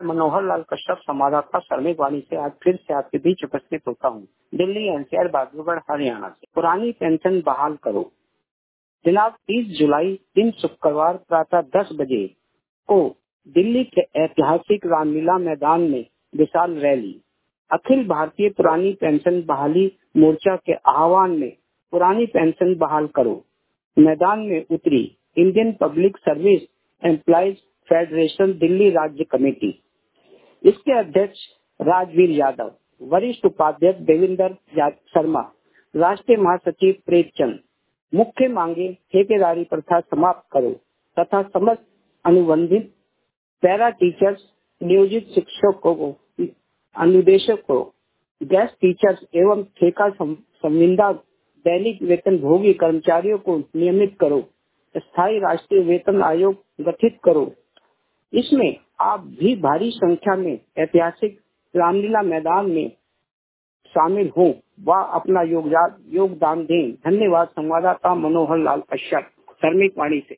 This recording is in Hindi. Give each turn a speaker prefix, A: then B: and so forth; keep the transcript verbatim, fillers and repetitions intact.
A: मनोहर लाल कश्यप संवाददाता श्रमिक वाणी से आज फिर से आपके बीच उपस्थित होता हूँ। दिल्ली एनसीआर बागड़गढ़ हरियाणा से। पुरानी पेंशन बहाल करो। जनाब तीस जुलाई दिन शुक्रवार प्रातः दस बजे को दिल्ली के ऐतिहासिक रामलीला मैदान में विशाल रैली अखिल भारतीय पुरानी पेंशन बहाली मोर्चा के आह्वान में पुरानी पेंशन बहाल करो मैदान में उतरी Indian public service employees federation Delhi राज्य कमेटी। इसके अध्यक्ष राजवीर यादव, वरिष्ठ उपाध्यक्ष देवेंद्र शर्मा, राष्ट्रीय महासचिव प्रेमचंद। मुख्य मांगे ठेकेदारी प्रथा समाप्त करो तथा समस्त अनुबंधित पैरा टीचर्स, नियोजित शिक्षकों को, अनुदेशकों, गेस्ट टीचर्स एवं ठेका संविदा दैनिक वेतन भोगी कर्मचारियों को नियमित करो। स्थायी राष्ट्रीय वेतन आयोग गठित करो। इसमें आप भी भारी संख्या में ऐतिहासिक रामलीला मैदान में शामिल हो व अपना योगदान योगदान दें। धन्यवाद। संवाददाता मनोहर लाल कश्यप, श्रमिक वाणी से।